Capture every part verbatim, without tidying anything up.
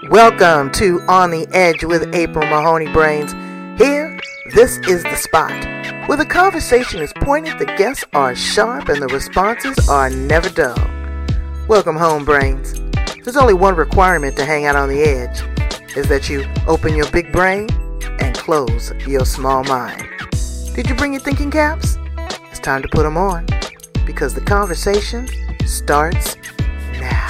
Welcome to On the Edge with April Mahoney Brains. Here, this is the spot where the conversation is pointed, the guests are sharp, and the responses are never dull. Welcome home, Brains. There's only one requirement to hang out on the edge, is that you open your big brain and close your small mind. Did you bring your thinking caps? It's time to put them on, because the conversation starts now.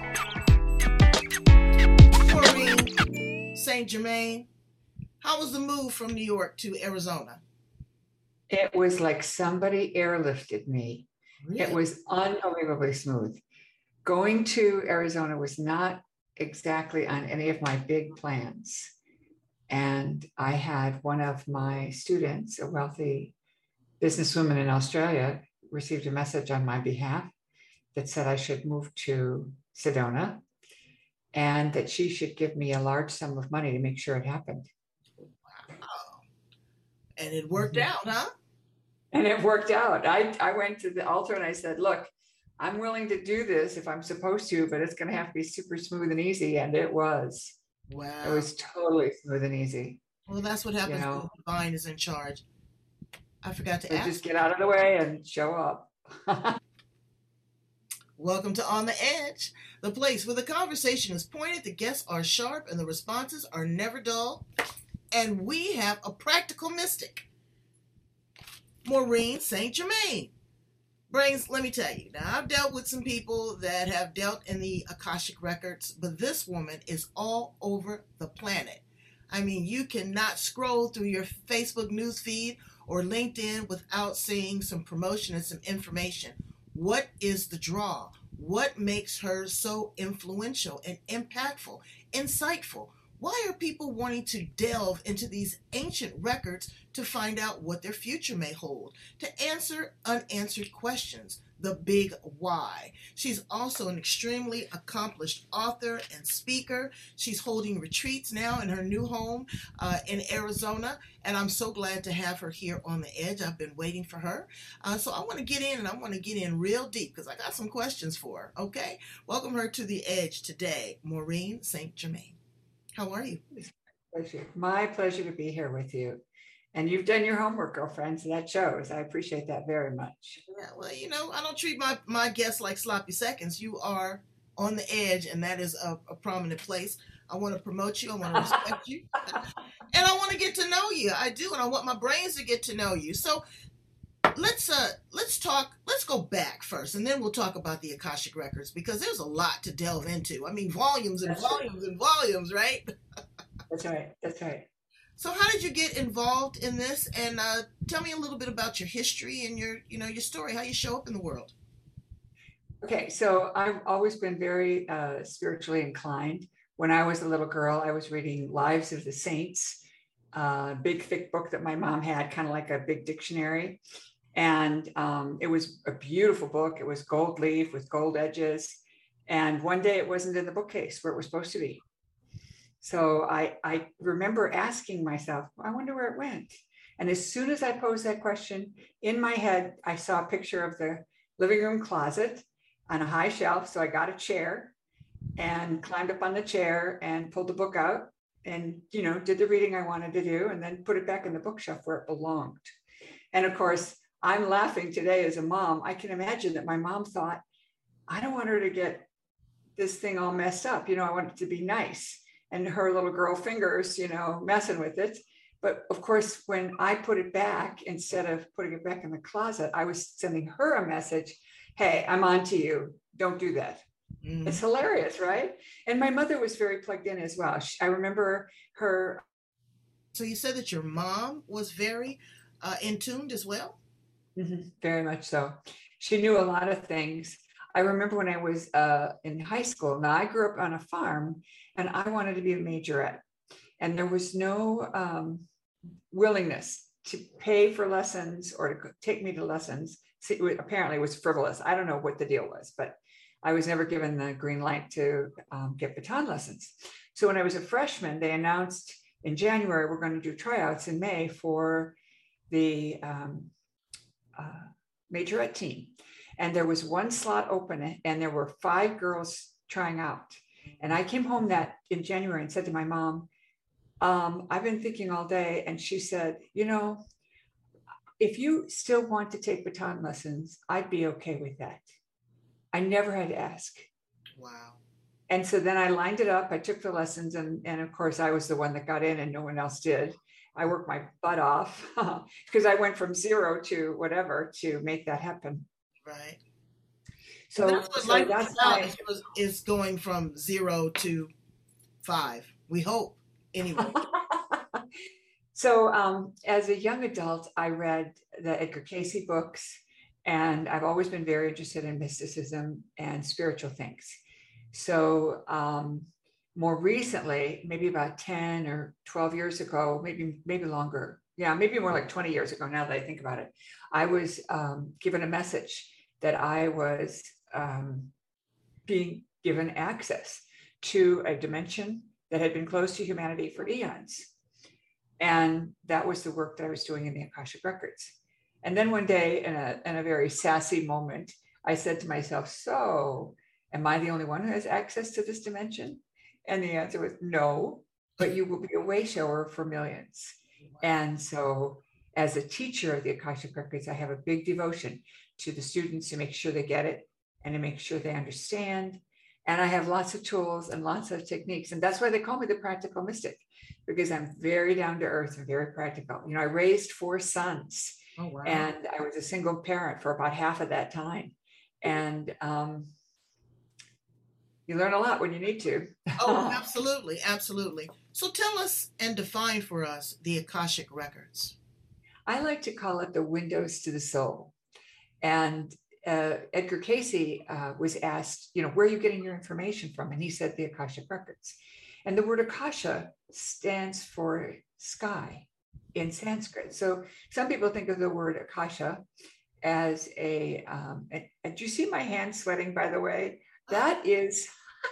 Saint Germain, how was the move from New York to Arizona? It was like somebody airlifted me. Really? It was unbelievably smooth. Going to Arizona was not exactly on any of my big plans. And I had one of my students, a wealthy businesswoman in Australia, received a message on my behalf that said I should move to Sedona and that she should give me a large sum of money to make sure it happened. Wow. And it worked mm-hmm. out, huh? And it worked out. I, I went to the altar and I said, look, I'm willing to do this if I'm supposed to, but it's going to have to be super smooth and easy. And it was. Wow. It was totally smooth and easy. Well, that's what happens you know? when the divine is in charge. I forgot to so ask. Just get out of the way and show up. Welcome to On the Edge, the place where the conversation is pointed, the guests are sharp, and the responses are never dull. And we have a practical mystic, Maureen Saint Germain. Brains, let me tell you. Now, I've dealt with some people that have dealt in the Akashic Records, but this woman is all over the planet. I mean, you cannot scroll through your Facebook newsfeed or LinkedIn without seeing some promotion and some information. What is the draw? What makes her so influential and impactful, insightful? Why are people wanting to delve into these ancient records to find out what their future may hold, to answer unanswered questions, the big why? She's also an extremely accomplished author and speaker. She's holding retreats now in her new home uh, in Arizona, and I'm so glad to have her here on the edge. I've been waiting for her. Uh, so I want to get in, and I want to get in real deep because I got some questions for her, okay? Welcome her to the edge today, Maureen Saint Germain. How are you? It's my pleasure. My pleasure to be here with you. And you've done your homework, girlfriend, so that shows. I appreciate that very much. Yeah, well, you know, I don't treat my, my guests like sloppy seconds. You are on the edge, and that is a, a prominent place. I want to promote you. I want to respect you. And I want to get to know you. I do, and I want my brains to get to know you. So let's uh let's talk, let's go back first, and then we'll talk about the Akashic Records, because there's a lot to delve into. I mean, volumes and That's volumes right. and volumes, right? That's right. That's right. So how did you get involved in this? And uh, tell me a little bit about your history and your, you know, your story, how you show up in the world. Okay, so I've always been very uh, spiritually inclined. When I was a little girl, I was reading Lives of the Saints, a uh, big, thick book that my mom had, kind of like a big dictionary. And um, it was a beautiful book. It was gold leaf with gold edges. And one day it wasn't in the bookcase where it was supposed to be. So I, I remember asking myself, I wonder where it went. And as soon as I posed that question, in my head, I saw a picture of the living room closet on a high shelf. So I got a chair and climbed up on the chair and pulled the book out and, you know, did the reading I wanted to do and then put it back in the bookshelf where it belonged. And of course, I'm laughing today as a mom. I can imagine that my mom thought, I don't want her to get this thing all messed up. You know, I want it to be nice. And her little girl fingers, you know, messing with it. But of course, when I put it back, instead of putting it back in the closet, I was sending her a message. Hey, I'm on to you. Don't do that. Mm. It's hilarious, right? And my mother was very plugged in as well. She, I remember her. So you said that your mom was very uh, in tuned as well? Mm-hmm, very much so. She knew a lot of things. I remember when I was uh, in high school. Now I grew up on a farm and I wanted to be a majorette. And there was no um, willingness to pay for lessons or to take me to lessons. See, it apparently it was frivolous. I don't know what the deal was, but I was never given the green light to um, get baton lessons. So when I was a freshman, they announced in January, we're going to do tryouts in May for the um, uh, majorette team. And there was one slot open and there were five girls trying out. And I came home that in January and said to my mom, um, I've been thinking all day. And she said, you know, if you still want to take baton lessons, I'd be okay with that. I never had to ask. Wow. And so then I lined it up. I took the lessons. And, and of course, I was the one that got in and no one else did. I worked my butt off because I went from zero to whatever to make that happen. Right. So, and that's what so life that's is about. my, Is, is going from zero to five. We hope, anyway. So um, as a young adult, I read the Edgar Cayce books, and I've always been very interested in mysticism and spiritual things. So um, more recently, maybe about ten or twelve years ago, maybe maybe longer, yeah, maybe more like twenty years ago now that I think about it, I was um, given a message that I was um, being given access to a dimension that had been closed to humanity for eons. And that was the work that I was doing in the Akashic Records. And then one day, in a, in a very sassy moment, I said to myself, so am I the only one who has access to this dimension? And the answer was no, but you will be a way shower for millions. And so as a teacher of the Akashic Records, I have a big devotion to the students to make sure they get it and to make sure they understand. And I have lots of tools and lots of techniques. And that's why they call me the practical mystic, because I'm very down to earth and very practical. You know, I raised four sons. Oh, wow. And I was a single parent for about half of that time. And um, you learn a lot when you need to. Oh, absolutely. Absolutely. So tell us and define for us the Akashic Records. I like to call it the windows to the soul. And uh, Edgar Cayce uh, was asked, you know, where are you getting your information from? And he said the Akashic Records. And the word Akasha stands for sky in Sanskrit. So some people think of the word Akasha as a, um, and, and do you see my hand sweating, by the way? That is,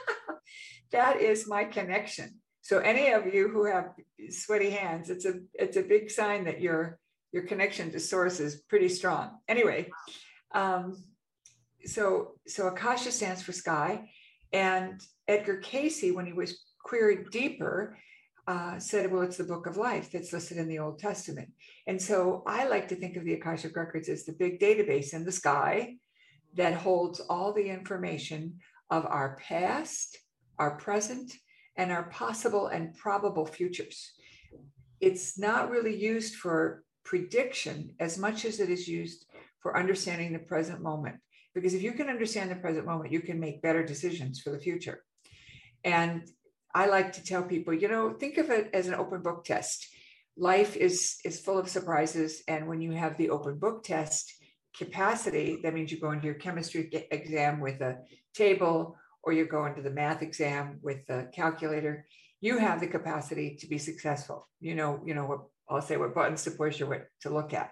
that is my connection. So any of you who have sweaty hands, it's a, it's a big sign that your, your connection to source is pretty strong. Anyway, um, so, so Akasha stands for sky. And Edgar Cayce, when he was queried deeper, uh, said, well, it's the book of life that's listed in the Old Testament. And so I like to think of the Akashic Records as the big database in the sky that holds all the information of our past, our present, and our possible and probable futures. It's not really used for prediction as much as it is used for understanding the present moment. Because if you can understand the present moment, you can make better decisions for the future. And I like to tell people, you know, think of it as an open book test. Life is, is full of surprises. And when you have the open book test capacity, that means you go into your chemistry exam with a table, or you go into the math exam with a calculator. You have the capacity to be successful. You know, you know what I'll say, what buttons to push or what to look at.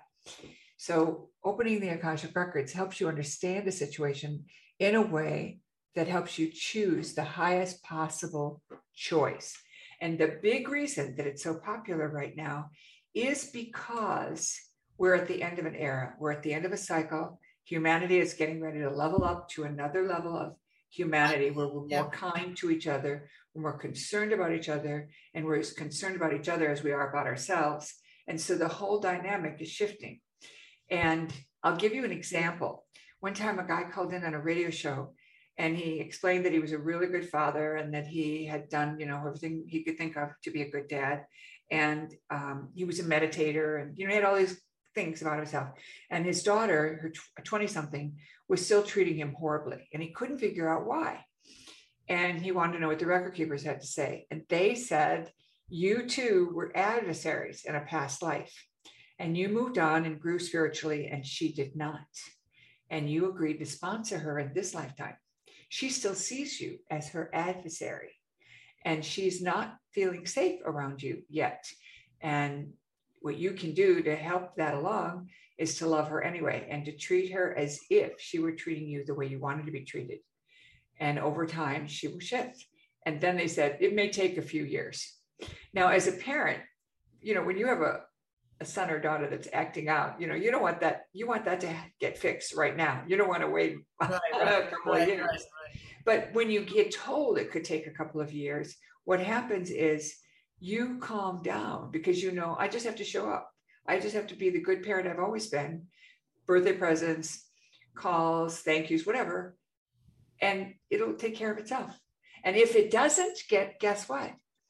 So opening the Akashic Records helps you understand a situation in a way that helps you choose the highest possible choice. And the big reason that it's so popular right now is because we're at the end of an era. We're at the end of a cycle. Humanity is getting ready to level up to another level of humanity where we're more kind to each other, we're more concerned about each other, and we're as concerned about each other as we are about ourselves. And so the whole dynamic is shifting. And I'll give you an example. One time a guy called in on a radio show and he explained that he was a really good father and that he had done, you know, everything he could think of to be a good dad. And um, he was a meditator and, you know, he had all these things about himself. And his daughter, her twenty something, was still treating him horribly. And he couldn't figure out why. And he wanted to know what the record keepers had to say. And they said, you two were adversaries in a past life. And you moved on and grew spiritually, and she did not. And you agreed to sponsor her in this lifetime. She still sees you as her adversary, and she's not feeling safe around you yet. And what you can do to help that along is to love her anyway, and to treat her as if she were treating you the way you wanted to be treated. And over time, she will shift. And then they said, it may take a few years. Now, as a parent, you know, when you have a a son or daughter that's acting out, you know, you don't want that, you want that to get fixed right now. You don't want to wait right, a right, couple right, of years. right, right. But when you get told it could take a couple of years, what happens is you calm down because you know, I just have to show up. I just have to be the good parent I've always been. Birthday presents, calls, thank yous, whatever. And it'll take care of itself. And if it doesn't, get guess what?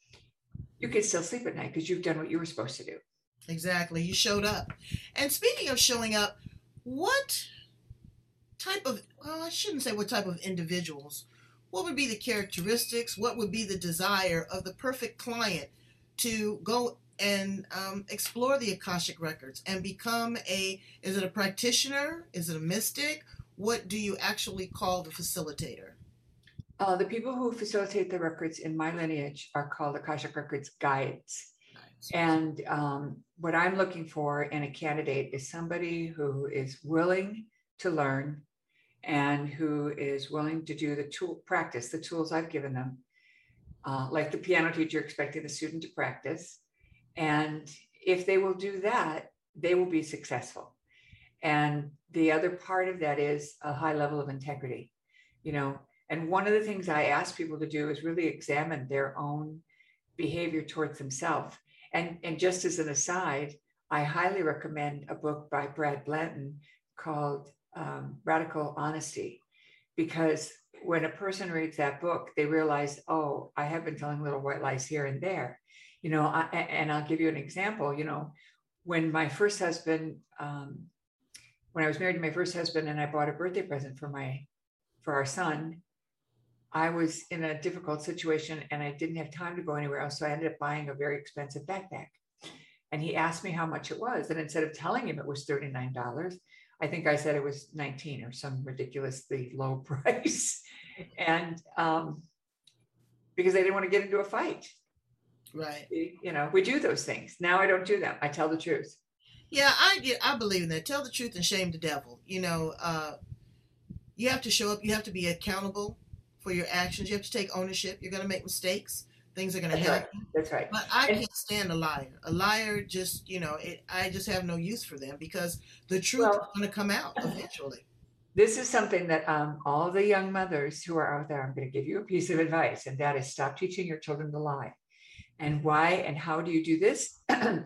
You can still sleep at night because you've done what you were supposed to do. Exactly. You showed up. And speaking of showing up, what type of, well, I shouldn't say what type of individuals, what would be the characteristics, what would be the desire of the perfect client to go and um, explore the Akashic Records and become a, is it a practitioner? Is it a mystic? What do you actually call the facilitator? Uh, the people who facilitate the records in my lineage are called Akashic Records guides. Nice. And um, what I'm looking for in a candidate is somebody who is willing to learn and who is willing to do the tool practice, the tools I've given them, uh, like the piano teacher expecting the student to practice. And if they will do that, they will be successful. And the other part of that is a high level of integrity, you know. And one of the things I ask people to do is really examine their own behavior towards themselves. And, and just as an aside, I highly recommend a book by Brad Blanton called um, Radical Honesty, because when a person reads that book, they realize, oh, I have been telling little white lies here and there. You know, I, and I'll give you an example. You know, when my first husband, um, when I was married to my first husband and I bought a birthday present for my, for our son, I was in a difficult situation and I didn't have time to go anywhere else. So I ended up buying a very expensive backpack. And he asked me how much it was. And instead of telling him it was thirty-nine dollars, I think I said it was nineteen dollars or some ridiculously low price. And um, because I didn't want to get into a fight. Right. You know, we do those things. Now I don't do them. I tell the truth. Yeah, I get, I believe in that. Tell the truth and shame the devil. You know, uh, you have to show up. You have to be accountable for your actions. You have to take ownership. You're going to make mistakes. Things are going to happen. Right. That's right. But I and, can't stand a liar. A liar just, you know, it, I just have no use for them because the truth well, is going to come out eventually. This is something that um, all the young mothers who are out there, I'm going to give you a piece of advice, and that is stop teaching your children to lie. And why and how do you do this?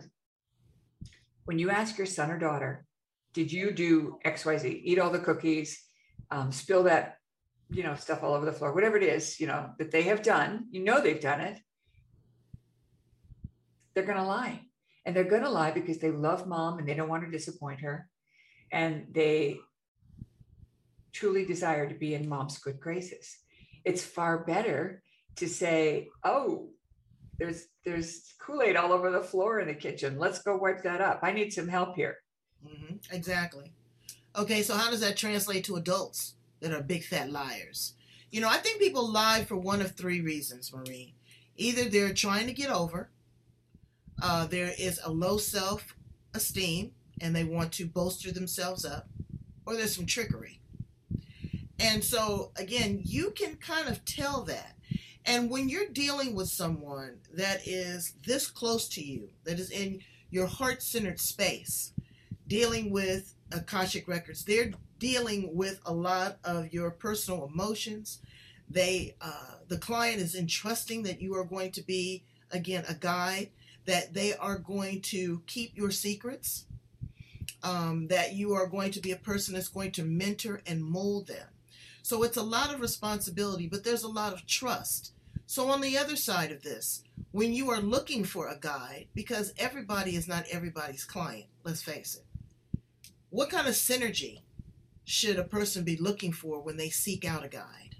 When you ask your son or daughter, did you do X Y Z, eat all the cookies, um, spill that, you know, stuff all over the floor, whatever it is, you know, that they have done, you know, they've done it. They're going to lie. And they're going to lie because they love mom and they don't want to disappoint her. And they truly desire to be in mom's good graces. It's far better to say, oh, there's, there's Kool-Aid all over the floor in the kitchen. Let's go wipe that up. I need some help here. Mm-hmm. Exactly. Okay. So how does that translate to adults that are big fat liars? You know, I think people lie for one of three reasons, Marie. Either they're trying to get over, uh, there is a low self-esteem and they want to bolster themselves up, or there's some trickery. And so, again, you can kind of tell that. And when you're dealing with someone that is this close to you, that is in your heart-centered space, dealing with Akashic Records, they're dealing with a lot of your personal emotions. They, uh, the client is entrusting that you are going to be, again, a guide, that they are going to keep your secrets, um, that you are going to be a person that's going to mentor and mold them. So it's a lot of responsibility, but there's a lot of trust. So on the other side of this, when you are looking for a guide, because everybody is not everybody's client, let's face it, what kind of synergy should a person be looking for when they seek out a guide?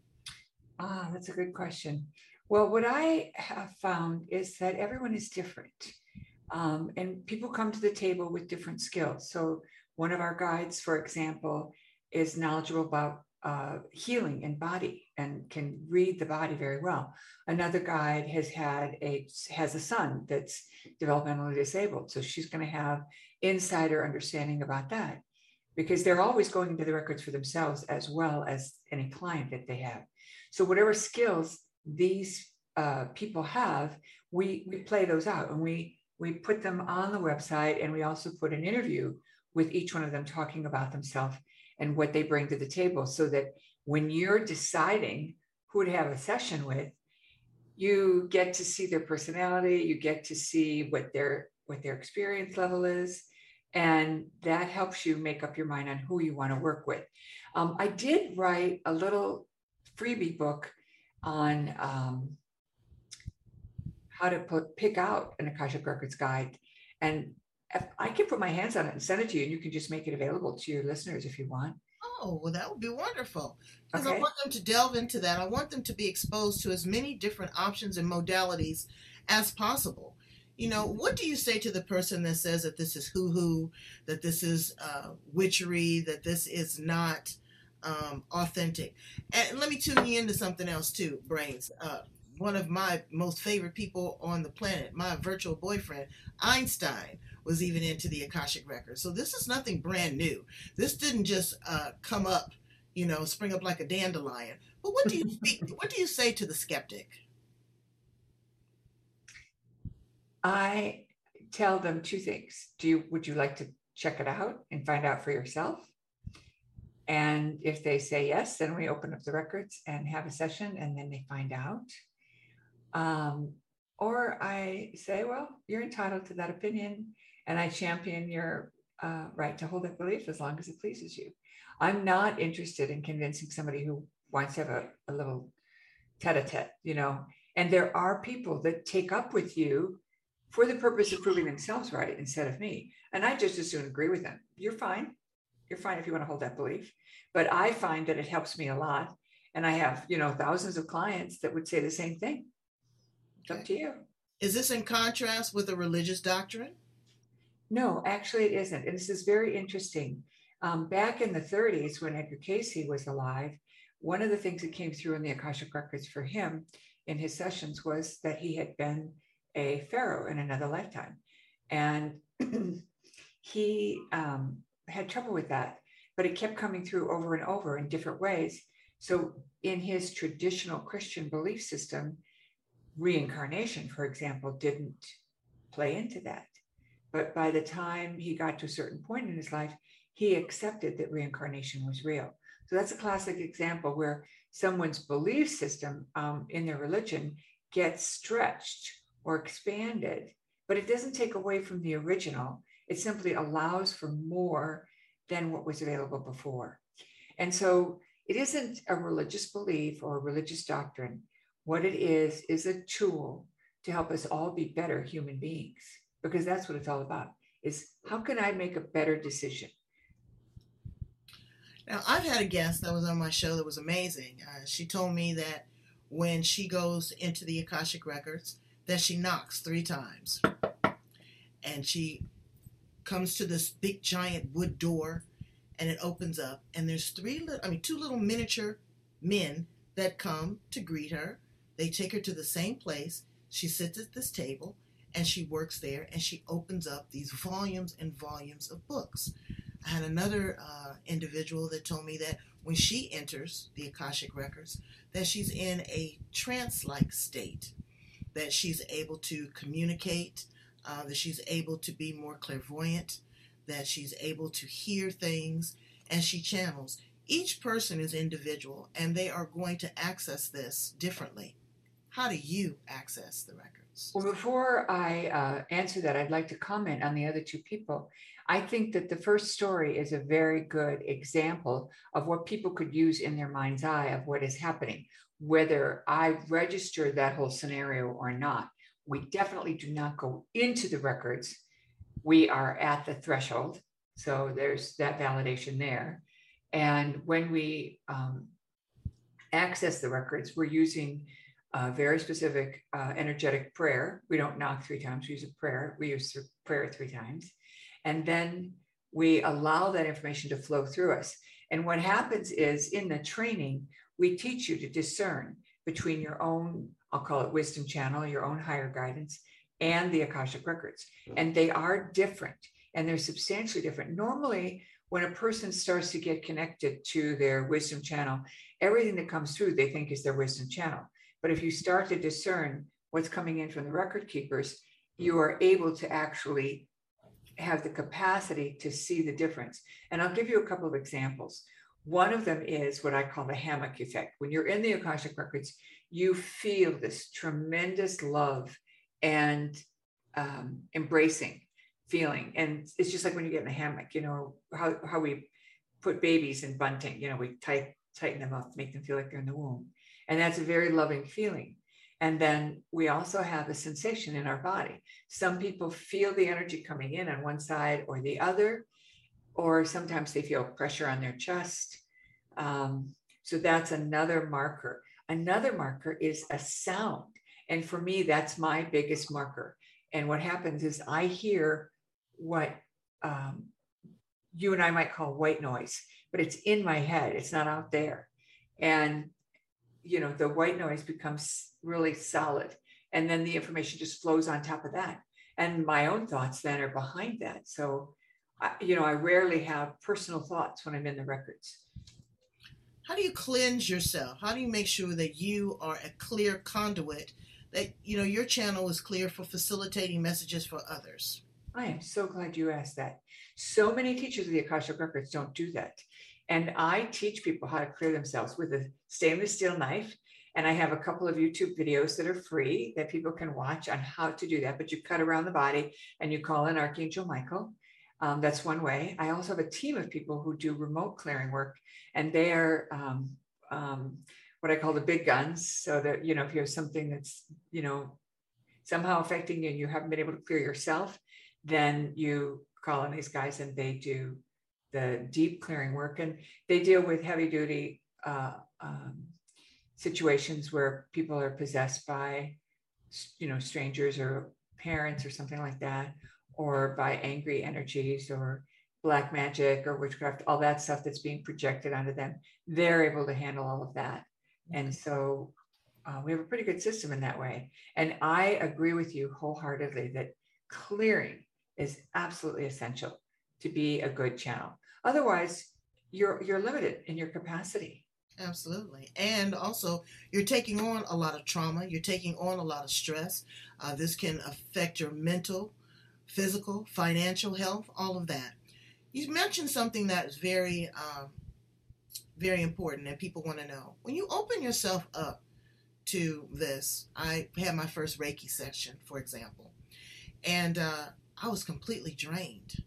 Ah, that's a good question. Well, what I have found is that everyone is different. Um, and people come to the table with different skills. So one of our guides, for example, is knowledgeable about uh, healing and body and can read the body very well. Another guide has had a has a son that's developmentally disabled. So she's going to have insider understanding about that, because they're always going into the records for themselves as well as any client that they have. So whatever skills these uh, people have, we, we play those out and we, we put them on the website, and we also put an interview with each one of them talking about themselves and what they bring to the table, so that when you're deciding who to have a session with, you get to see their personality, you get to see what their what their experience level is, and that helps you make up your mind on who you want to work with. Um, I did write a little freebie book on um, how to put, pick out an Akashic Records guide, and if I can put my hands on it and send it to you, and you can just make it available to your listeners if you want. Oh, well, that would be wonderful. Because Okay. I want them to delve into that. I want them to be exposed to as many different options and modalities as possible. You know, what do you say to the person that says that this is hoo-hoo, that this is uh, witchery, that this is not um, authentic? And let me tune you into something else too, Brains. Uh, one of my most favorite people on the planet, my virtual boyfriend, Einstein, was even into the Akashic Records. So this is nothing brand new. This didn't just uh, come up, you know, spring up like a dandelion. But what do you speak, what do you say to the skeptic? I tell them two things. Do you, would you like to check it out and find out for yourself? And if they say yes, then we open up the records and have a session, and then they find out. Um, or I say, well, you're entitled to that opinion, and I champion your uh, right to hold that belief as long as it pleases you. I'm not interested in convincing somebody who wants to have a, a little tete-a-tete, you know. And there are people that take up with you for the purpose of proving themselves right instead of me. And I just as soon agree with them. You're fine. You're fine if you want to hold that belief. But I find that it helps me a lot. And I have, you know, thousands of clients that would say the same thing. It's Okay. up to you. Is this in contrast with a religious doctrine? No, actually it isn't. And this is very interesting. Um, back in the thirties, when Edgar Cayce was alive, one of the things that came through in the Akashic Records for him in his sessions was that he had been a pharaoh in another lifetime. And he um, had trouble with that, but it kept coming through over and over in different ways. So in his traditional Christian belief system, reincarnation, for example, didn't play into that. But by the time he got to a certain point in his life, he accepted that reincarnation was real. So that's a classic example where someone's belief system um, in their religion gets stretched or expanded, but it doesn't take away from the original. It simply allows for more than what was available before. And so it isn't a religious belief or a religious doctrine. What it is, is a tool to help us all be better human beings, because that's what it's all about, is how can I make a better decision? Now, I've had a guest that was on my show that was amazing. Uh, she told me that when she goes into the Akashic Records, that she knocks three times. And she comes to this big giant wood door, and it opens up, and there's three little, I mean, two little miniature men that come to greet her. They take her to the same place. She sits at this table, and she works there, and she opens up these volumes and volumes of books. I had another uh, individual that told me that when she enters the Akashic Records, that she's in a trance-like state, that she's able to communicate, uh, that she's able to be more clairvoyant, that she's able to hear things, and she channels. Each person is individual, and they are going to access this differently. How do you access the records? Well, before I uh, answer that, I'd like to comment on the other two people. I think that the first story is a very good example of what people could use in their mind's eye of what is happening, whether I register that whole scenario or not. We definitely do not go into the records. We are at the threshold. So there's that validation there. And when we um, access the records, we're using a very specific uh, energetic prayer. We don't knock three times, we use a prayer. We use prayer three times. And then we allow that information to flow through us. And what happens is in the training, we teach you to discern between your own, I'll call it wisdom channel, your own higher guidance, and the Akashic Records. And they are different, and they're substantially different. Normally, when a person starts to get connected to their wisdom channel, everything that comes through they think is their wisdom channel. But if you start to discern what's coming in from the record keepers, you are able to actually have the capacity to see the difference. And I'll give you a couple of examples. One of them is what I call the hammock effect. When you're in the Akashic Records, you feel this tremendous love and um, embracing feeling. And it's just like when you get in a hammock, you know, how, how we put babies in bunting, you know, we tight, tighten them up, make them feel like they're in the womb. And that's a very loving feeling. And then we also have a sensation in our body. Some people feel the energy coming in on one side or the other, or sometimes they feel pressure on their chest. Um, so that's another marker. Another marker is a sound. And for me, that's my biggest marker. And what happens is I hear what um, you and I might call white noise, but it's in my head. It's not out there. And, you know, the white noise becomes really solid. And then the information just flows on top of that. And my own thoughts then are behind that. So, I, you know, I rarely have personal thoughts when I'm in the records. How do you cleanse yourself? How do you make sure that you are a clear conduit, that, you know, your channel is clear for facilitating messages for others? I am so glad you asked that. So many teachers of the Akashic Records don't do that. And I teach people how to clear themselves with a stainless steel knife. And I have a couple of YouTube videos that are free that people can watch on how to do that. But you cut around the body and you call in Archangel Michael. Um, that's one way. I also have a team of people who do remote clearing work, and they are um, um, what I call the big guns. So that, you know, if you have something that's, you know, somehow affecting you and you haven't been able to clear yourself, then you call on these guys and they do the deep clearing work. And they deal with heavy duty uh, um, situations where people are possessed by, you know, strangers or parents or something like that, or by angry energies or black magic or witchcraft, all that stuff that's being projected onto them. They're able to handle all of that. And so uh, we have a pretty good system in that way. And I agree with you wholeheartedly that clearing is absolutely essential to be a good channel. Otherwise, you're you're limited in your capacity. Absolutely. And also, you're taking on a lot of trauma. You're taking on a lot of stress. Uh, this can affect your mental, physical, financial health, all of that. You mentioned something that is very, um, very important and people want to know. When you open yourself up to this, I had my first Reiki session, for example, and uh, I was completely drained.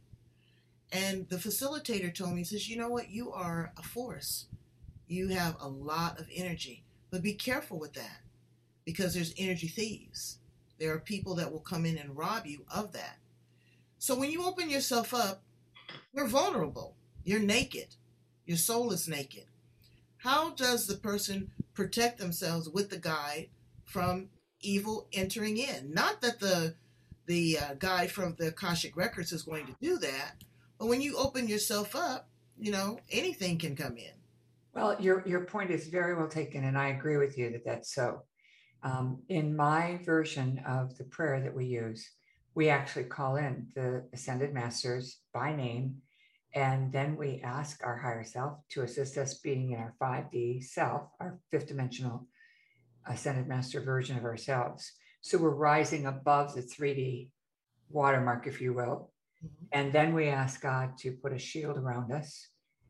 And the facilitator told me, he says, you know what, you are a force. You have a lot of energy, but be careful with that because there's energy thieves. There are people that will come in and rob you of that. So when you open yourself up, you're vulnerable. You're naked. Your soul is naked. How does the person protect themselves with the guide from evil entering in? Not that the the uh, guide from the Akashic Records is going to do that, but when you open yourself up, you know, anything can come in. Well, your, your point is very well taken, and I agree with you that that's so. Um, in my version of the prayer that we use, we actually call in the Ascended Masters by name, and then we ask our higher self to assist us being in our five D self, our fifth dimensional Ascended Master version of ourselves. So we're rising above the three D watermark, if you will. Mm-hmm. And then we ask God to put a shield around us,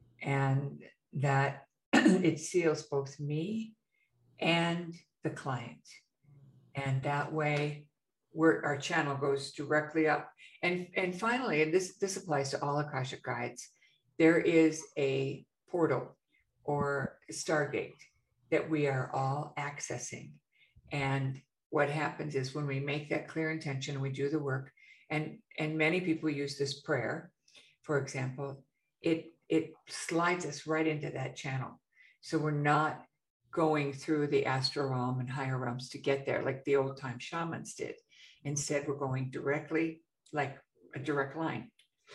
and that it seals both me and the client. And that way we're, our channel goes directly up. And, and finally, and this, this applies to all Akashic guides, there is a portal or stargate that we are all accessing. And what happens is when we make that clear intention and we do the work, and, and many people use this prayer, for example, it, it slides us right into that channel. So we're not going through the astral realm and higher realms to get there like the old time shamans did. Instead, we're going directly, like a direct line.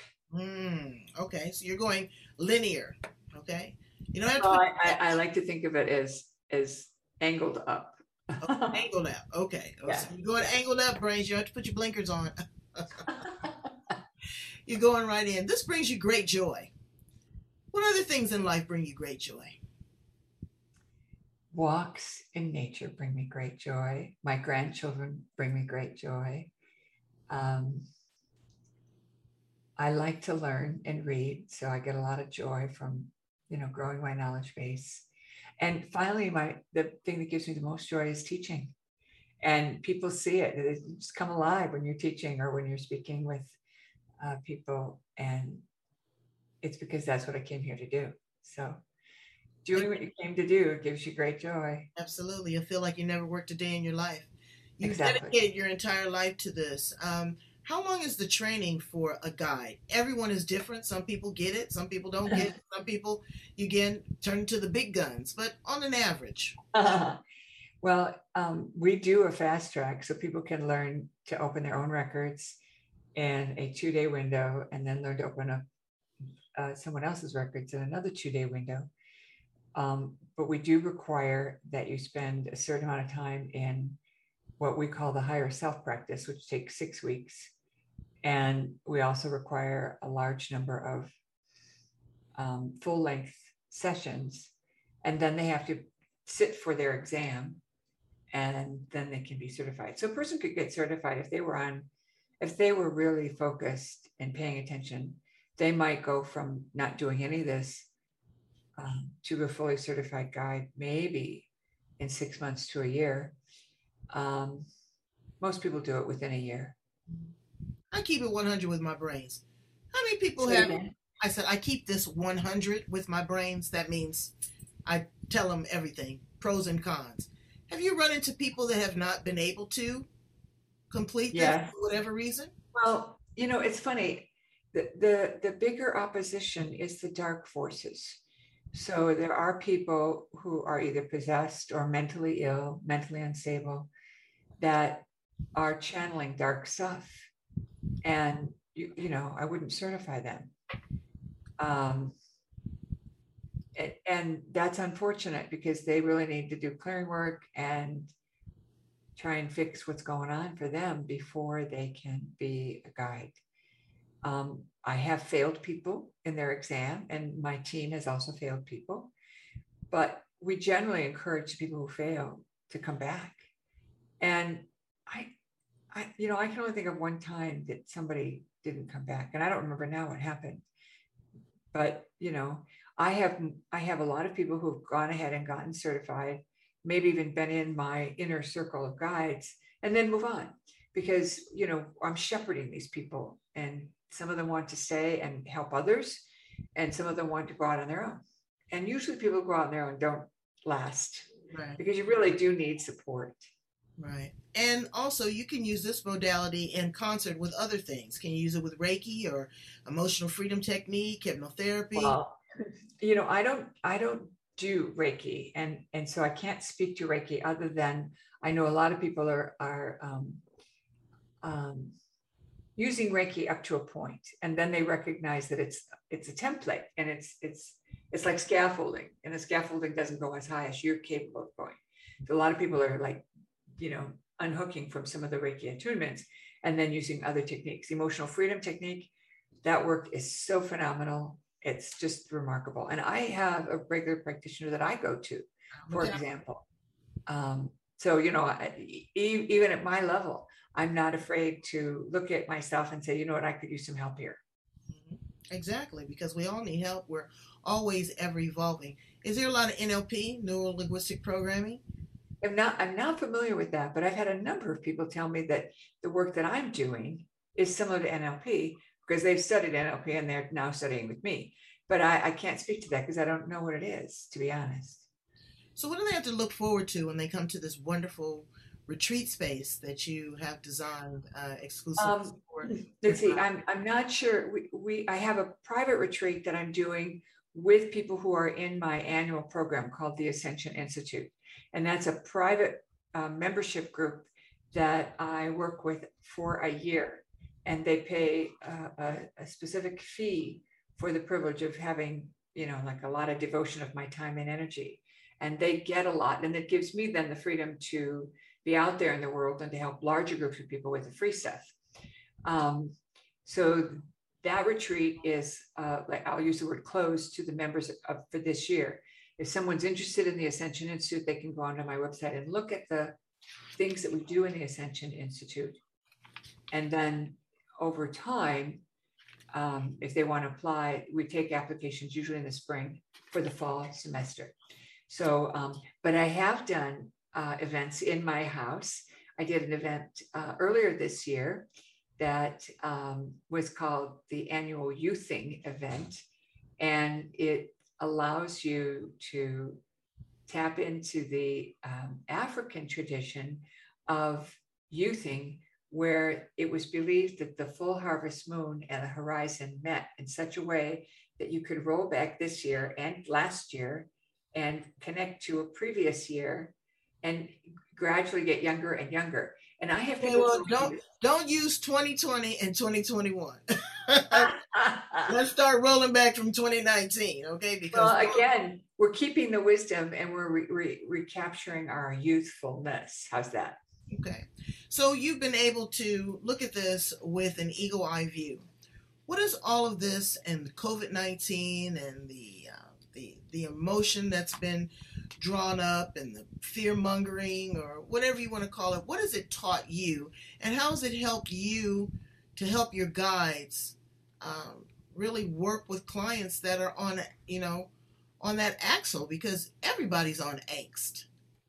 Mm, okay, so you're going linear. Okay, you know. Well, I, I, I like to think of it as as angled up. Oh, angled up. Okay, yeah. So you're going angled up, brains. You have to put your blinkers on. You're going right in. This brings you great joy. What other things in life bring you great joy? Walks in nature bring me great joy. My grandchildren bring me great joy. Um, I like to learn and read, so I get a lot of joy from you know, growing my knowledge base. And finally, my the thing that gives me the most joy is teaching. And people see it. It just come alive when you're teaching or when you're speaking with uh, people. And it's because that's what I came here to do. So doing what you came to do gives you great joy. Absolutely. I feel like you never worked a day in your life. You've Exactly. dedicated your entire life to this. Um, how long is the training for a guide? Everyone is different. Some people get it. Some people don't get it. Some people, you again, turn to the big guns. But on an average. Uh, well, um, we do a fast track so people can learn to open their own records in a two-day window and then learn to open up uh, someone else's records in another two-day window. Um, but we do require that you spend a certain amount of time in what we call the higher self practice, which takes six weeks. And we also require a large number of um, full length sessions. And then they have to sit for their exam and then they can be certified. So a person could get certified if they were on, if they were really focused and paying attention, they might go from not doing any of this um, to a fully certified guide, maybe in six months to a year. Um, most people do it within a year. I keep it one hundred with my brains. How many people Say have, again? I said, I keep this one hundred with my brains. That means I tell them everything, pros and cons. Have you run into people that have not been able to complete this Yeah. for whatever reason? Well, you know, it's funny. The, the, the bigger opposition is the dark forces. So there are people who are either possessed or mentally ill, mentally unstable, that are channeling dark stuff. And, you, you know, I wouldn't certify them. Um, and, and that's unfortunate because they really need to do clearing work and try and fix what's going on for them before they can be a guide. Um, I have failed people in their exam, and my team has also failed people. But we generally encourage people who fail to come back. And I, I, you know, I can only think of one time that somebody didn't come back, and I don't remember now what happened. But you know, I have I have a lot of people who've gone ahead and gotten certified, maybe even been in my inner circle of guides, and then move on because you know I'm shepherding these people, and some of them want to stay and help others, and some of them want to go out on their own. And usually, people who go out on their own don't last, Right. Because you really do need support. Right. And also, you can use this modality in concert with other things. Can you use it with Reiki or emotional freedom technique, hypnotherapy? Well, you know, I don't, I don't do Reiki, and and so I can't speak to Reiki other than I know a lot of people are are um, um, using Reiki up to a point, and then they recognize that it's it's a template, and it's it's it's like scaffolding, and the scaffolding doesn't go as high as you're capable of going. So a lot of people are like, you know, unhooking from some of the Reiki attunements and then using other techniques. Emotional freedom technique, that work is so phenomenal. It's just remarkable. And I have a regular practitioner that I go to, for Okay. example. Um, so, you know, I, e- even at my level, I'm not afraid to look at myself and say, you know what, I could use some help here. Exactly, because we all need help. We're always ever evolving. Is there a lot of N L P, neuro linguistic programming? I'm not, I'm not familiar with that, but I've had a number of people tell me that the work that I'm doing is similar to N L P because they've studied N L P and they're now studying with me. But I, I can't speak to that because I don't know what it is, to be honest. So what do they have to look forward to when they come to this wonderful retreat space that you have designed uh, exclusively Um, for? let's see, I'm, I'm not sure. We, we, I have a private retreat that I'm doing with people who are in my annual program called the Ascension Institute. And that's a private uh, membership group that I work with for a year. And they pay uh, a, a specific fee for the privilege of having, you know, like a lot of devotion of my time and energy. And they get a lot. And it gives me then the freedom to be out there in the world and to help larger groups of people with the free stuff. Um, so that retreat is, uh, like I'll use the word closed to the members of, of, for this year. If someone's interested in the Ascension Institute, they can go onto my website and look at the things that we do in the Ascension Institute. And then over time, um, if they want to apply, we take applications usually in the spring for the fall semester. So, um, but I have done uh, events in my house. I did an event uh, earlier this year that um, was called the annual Youthing event. And it allows you to tap into the um, African tradition of youthing, where it was believed that the full harvest moon and the horizon met in such a way that you could roll back this year and last year and connect to a previous year and gradually get younger and younger. And I have to okay, well, don't don't use twenty twenty and twenty twenty-one. Let's start rolling back from twenty nineteen, okay? Because well, again, we're keeping the wisdom and we're re- re- recapturing our youthfulness. How's that? Okay, so you've been able to look at this with an eagle eye view. What is all of this and COVID nineteen and the uh, the the emotion that's been drawn up and the fear mongering or whatever you want to call it? What has it taught you, and how has it helped you to help your guides um, really work with clients that are on, you know, on that axle, because everybody's on angst?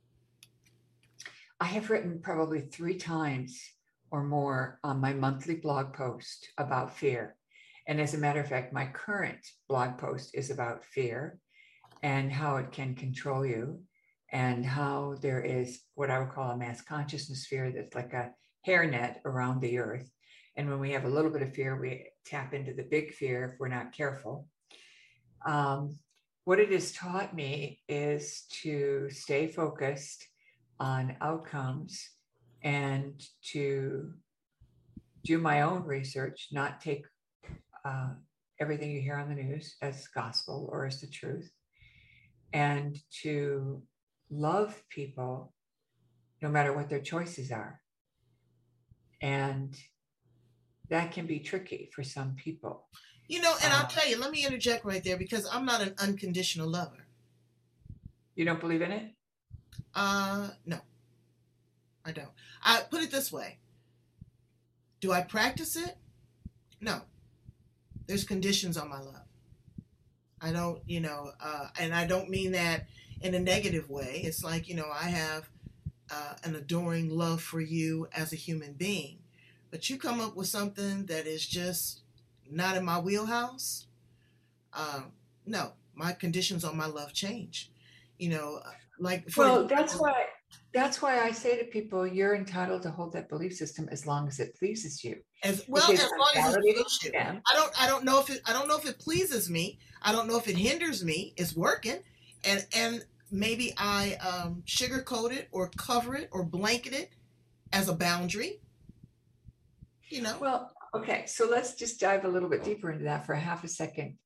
I have written probably three times or more on my monthly blog post about fear. And as a matter of fact, my current blog post is about fear and how it can control you, and how there is what I would call a mass consciousness fear that's like a hairnet around the earth. And when we have a little bit of fear, we tap into the big fear if we're not careful. Um, what it has taught me is to stay focused on outcomes and to do my own research, not take uh, everything you hear on the news as gospel or as the truth, and to love people no matter what their choices are. And that can be tricky for some people. You know, and uh, I'll tell you, let me interject right there, because I'm not an unconditional lover. You don't believe in it? Uh, no, I don't. I put it this way. Do I practice it? No. There's conditions on my love. I don't, you know, uh, and I don't mean that in a negative way. It's like, you know, I have uh, an adoring love for you as a human being, but you come up with something that is just not in my wheelhouse. Um, no, my conditions on my love change. You know, like for well, example, that's why that's why I say to people, you're entitled to hold that belief system as long as it pleases you. As well, as long as it pleases you. I don't I don't know if it I don't know if it pleases me. I don't know if it hinders me. It's working, and and maybe I um, sugarcoat it or cover it or blanket it as a boundary. You know. Well, okay, so let's just dive a little bit deeper into that for a half a second.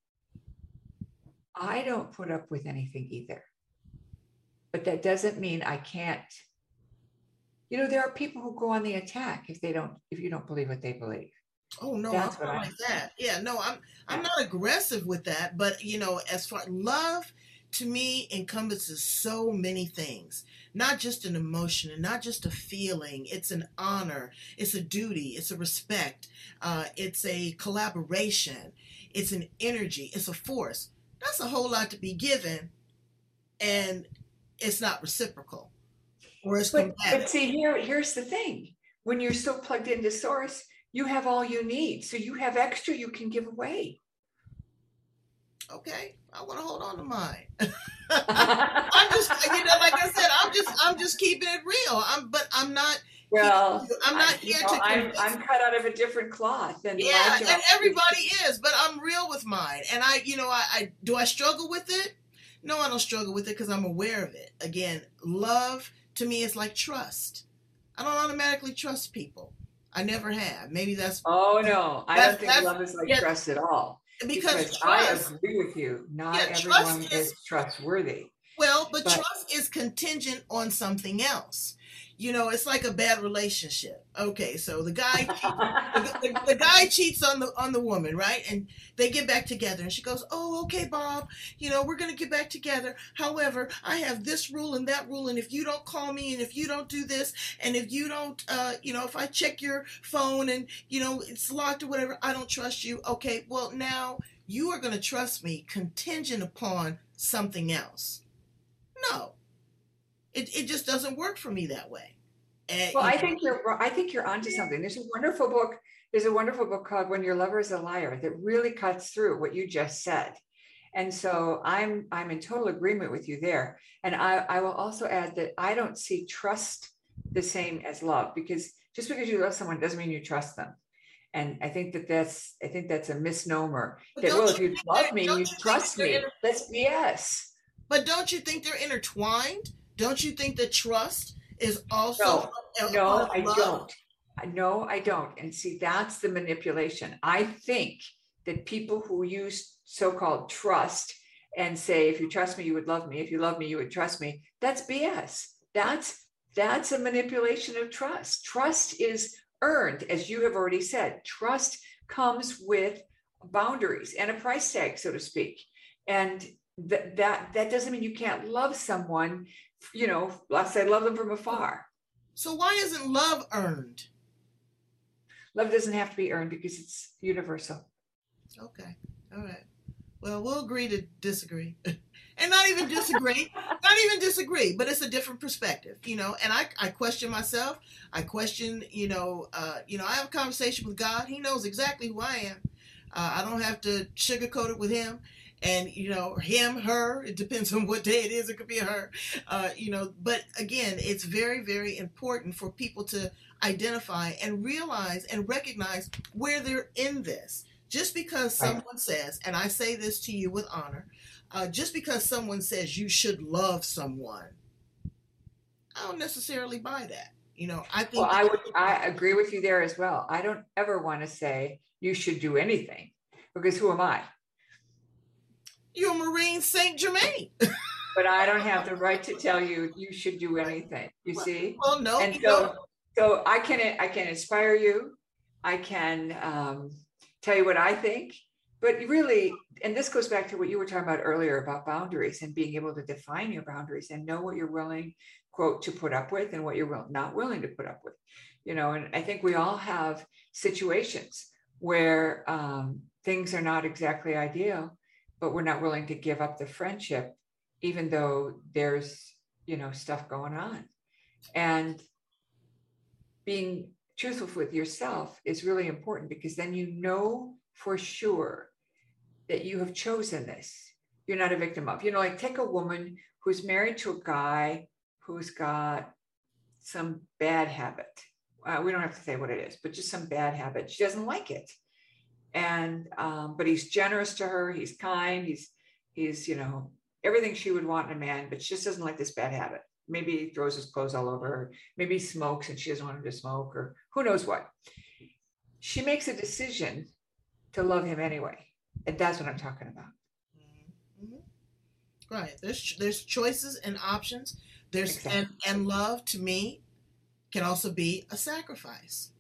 I don't put up with anything either. But that doesn't mean I can't. You know, there are people who go on the attack if they don't, if you don't believe what they believe. Oh no, That's I'm not like that. Yeah, no, I'm I'm not aggressive with that. But you know, as far love to me encompasses so many things, not just an emotion and not just a feeling. It's an honor, it's a duty, it's a respect, uh, it's a collaboration, it's an energy, it's a force. That's a whole lot to be given, and it's not reciprocal, or it's but, but see, here, here's the thing. When you're so plugged into source, you have all you need. So you have extra you can give away. Okay, I want to hold on to mine. I'm just, you know, like I said, I'm just, I'm just keeping it real. I'm, but I'm not. Well, I'm not I, here you know, to. I'm, I'm cut out of a different cloth than yeah, and everybody is, but I'm real with mine. And I, you know, I, I do I struggle with it? No, I don't struggle with it because I'm aware of it. Again, love to me is like trust. I don't automatically trust people. I never have. Maybe that's. Oh no, I don't think love is like yeah, trust at all. Because, because trust, I agree with you. Not yeah, everyone is, is trustworthy. Well, but, but trust is contingent on something else. you know, it's like a bad relationship. Okay, so the guy the, the, the guy cheats on the on the woman, right? And they get back together, and she goes, "Oh, okay, Bob, you know, we're gonna get back together. However, I have this rule and that rule, and if you don't call me, and if you don't do this, and if you don't, uh, you know, if I check your phone and you know it's locked or whatever, I don't trust you." Okay, well now you are gonna trust me contingent upon something else. No, it it just doesn't work for me that way. And, Well, you I know, think you're I think you're onto something. There's a wonderful book. There's a wonderful book called When Your Lover is a Liar that really cuts through what you just said. And so I'm I'm in total agreement with you there. And I, I will also add that I don't see trust the same as love, because just because you love someone doesn't mean you trust them. And I think that that's I think that's a misnomer. but That, well, don't if you you think love they're, me, you don't you think trust they're me. inter- That's B S. but don't you think they're intertwined? Don't you think that trust is also No, a, a part no, of I love? don't. I- No, I don't. And see, that's the manipulation. I think that people who use so-called trust and say, if you trust me, you would love me. If you love me, you would trust me. That's B S. That's that's a manipulation of trust. Trust is earned, as you have already said. Trust comes with boundaries and a price tag, so to speak. And that that that doesn't mean you can't love someone, you know, let's say love them from afar. So why isn't love earned? Love doesn't have to be earned because it's universal. Okay, all right. Well, we'll agree to disagree. And not even disagree, not even disagree, but it's a different perspective, you know. And I, I question myself. I question, you know, uh, you know. I have a conversation with God. He knows exactly who I am. Uh, I don't have to sugarcoat it with him. And you know, him, her. It depends on what day it is. It could be a her, uh, you know. But again, it's very, very important for people to identify and realize and recognize where they're in this. Just because Right. someone says, and I say this to you with honor, uh, just because someone says you should love someone, I don't necessarily buy that. You know, I Well, think that I would, I agree with you there as well. I don't ever want to say you should do anything, because who am I? you're Marine Saint Germain. But I don't have the right to tell you you should do anything. You Well, see? well, no, And you so, don't. so I can, I can inspire you. I can um, tell you what I think, but really, and this goes back to what you were talking about earlier about boundaries and being able to define your boundaries and know what you're willing, quote, to put up with and what you're not willing to put up with. You know, and I think we all have situations where um, things are not exactly ideal, but we're not willing to give up the friendship, even though there's, you know, stuff going on. And being truthful with yourself is really important, because then you know for sure that you have chosen this. You're not a victim of, you know, like take a woman who's married to a guy who's got some bad habit. Uh, we don't have to say what it is, but just some bad habit. She doesn't like it. And, um, but he's generous to her. He's kind. He's, he's, you know, everything she would want in a man, but she just doesn't like this bad habit. Maybe he throws his clothes all over her. Maybe he smokes and she doesn't want him to smoke, or who knows what. She makes a decision to love him anyway. And that's what I'm talking about. Mm-hmm. Right. There's there's choices and options. There's Exactly. and, and love to me can also be a sacrifice.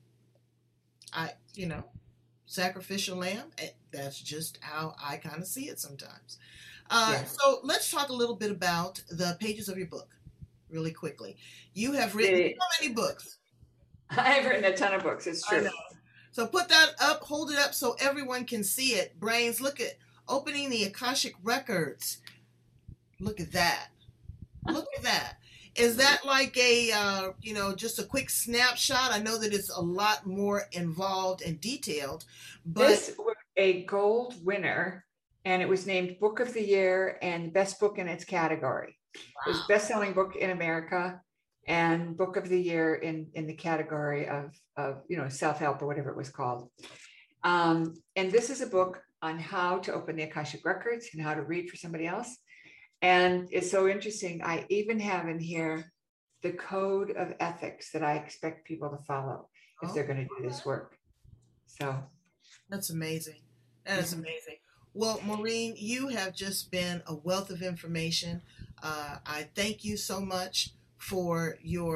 I you know, sacrificial lamb. That's just how I kind of see it sometimes. Uh, Yeah. So let's talk a little bit about the pages of your book, really quickly. You have written The- so many books. I've written a ton of books. It's I true. know. So put that up, hold it up so everyone can see it. Brains, look at opening the Akashic Records. Look at that. Look at that. Is that like a, uh, you know, just a quick snapshot? I know that it's a lot more involved and detailed, but This was a gold winner, and it was named Book of the Year and Best Book in its category. It was wow. best-selling book in America and Book of the Year in, in the category of, of, you know, self-help or whatever it was called. Um, and this is a book on how to open the Akashic Records and how to read for somebody else. And it's so interesting. I even have in here the code of ethics that I expect people to follow if Oh, they're going to do this work. So that's amazing. That is amazing. Well, Maureen, you have just been a wealth of information. Uh, I thank you so much for your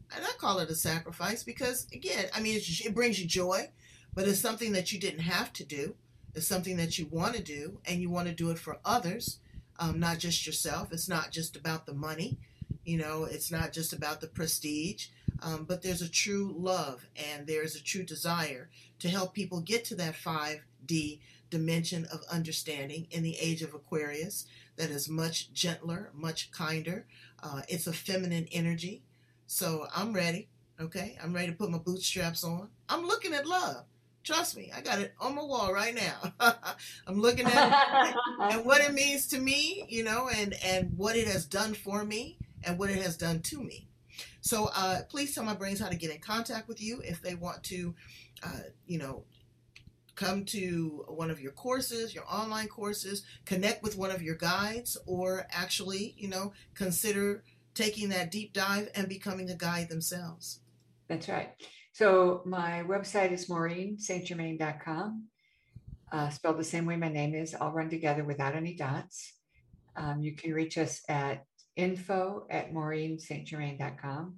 And I call it a sacrifice because, again, I mean, it, it brings you joy, but it's something that you didn't have to do. It's something that you want to do, and you want to do it for others, um, not just yourself. It's not just about the money. You know, it's not just about the prestige, um, but there's a true love and there's a true desire to help people get to that five D dimension of understanding in the age of Aquarius that is much gentler, much kinder. Uh, it's a feminine energy. So I'm ready, okay? I'm ready to put my bootstraps on. I'm looking at love. Trust me, I got it on my wall right now. I'm looking at it and what it means to me, you know, and, and what it has done for me and what it has done to me. So uh, please tell my brains how to get in contact with you if they want to, uh, you know, come to one of your courses, your online courses, connect with one of your guides, or actually, you know, consider taking that deep dive and becoming a guide themselves. That's right. So my website is maureen st germain dot com, uh, spelled the same way my name is, all run together without any dots. Um, you can reach us at info at maureen st germain dot com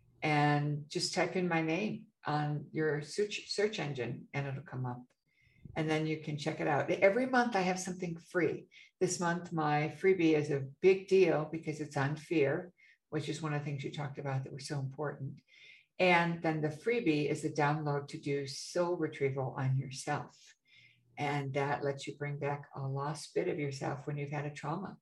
and just type in my name on your search, search engine and it'll come up. And then you can check it out. Every month I have something free. This month, my freebie is a big deal because it's on fear, which is one of the things you talked about that was so important. And then the freebie is a download to do soul retrieval on yourself. And that lets you bring back a lost bit of yourself when you've had a trauma.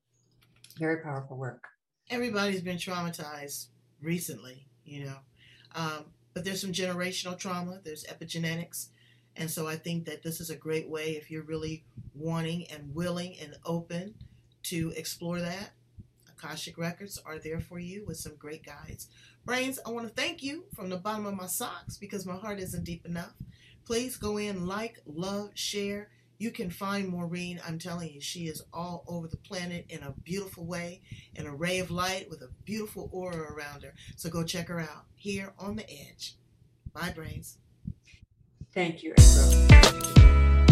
Very powerful work. Everybody's been traumatized recently, you know. Um, but there's some generational trauma. There's epigenetics. And so I think that this is a great way if you're really wanting and willing and open to explore that. Akashic Records are there for you with some great guides. Brains, I want to thank you from the bottom of my socks because my heart isn't deep enough. Please go in, like, love, share. You can find Maureen. I'm telling you, she is all over the planet in a beautiful way, an array of light with a beautiful aura around her. So go check her out here on The Edge. Bye, Brains. Thank you, April.